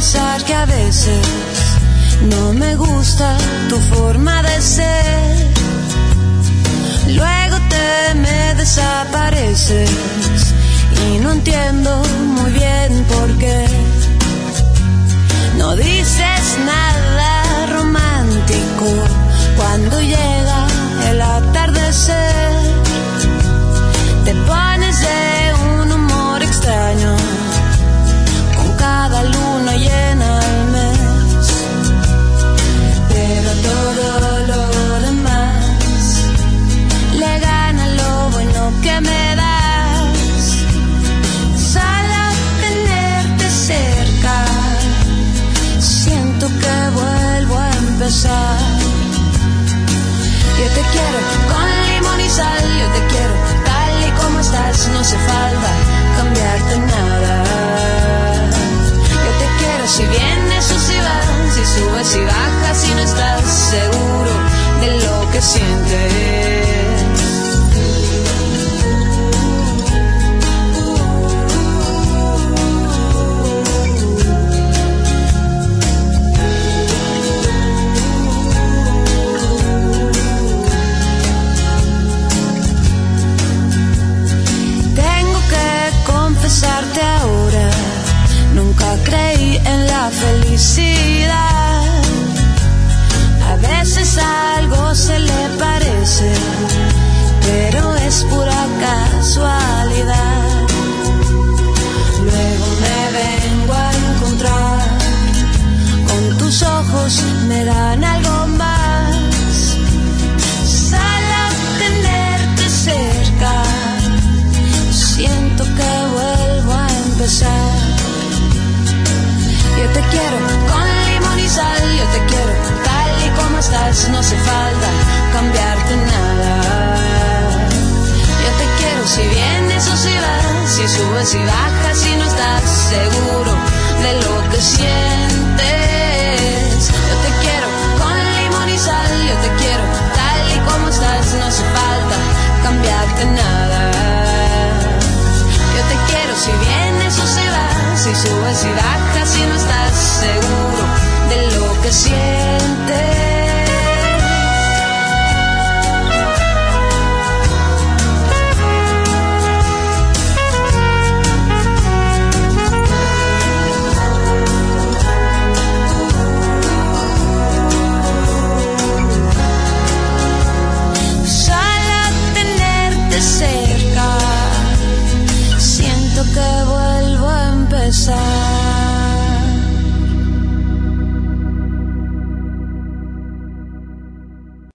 confesar que a veces no me gusta tu forma de ser. Luego te me desapareces y no entiendo muy bien por qué. No dices nada romántico cuando llega el atardecer. Te pones de un humor extraño con cada luna llena al mes. Pero todo lo demás le gana lo bueno que me das. Solo tenerte cerca siento que vuelvo a empezar. Yo te quiero con limón y sal, yo te quiero tal y como estás, no hace falta cambiarte nada. Yo te quiero si vienes o si vas, si subes y bajas, si no estás seguro de lo que sientes. Ahora nunca creí en la felicidad. A veces algo se le parece, pero es pura casualidad. Luego me vengo a encontrar con tus ojos, me dan algo más. Solo tenerte cerca siento que vuelvo a empezar. Yo te quiero con limón y sal, yo te quiero tal y como estás, no hace falta cambiarte nada. Yo te quiero si vienes o si vas, si subes y bajas, si no estás seguro de lo que sientes. Yo te quiero con limón y sal, yo te quiero tal y como estás, no hace falta cambiarte nada.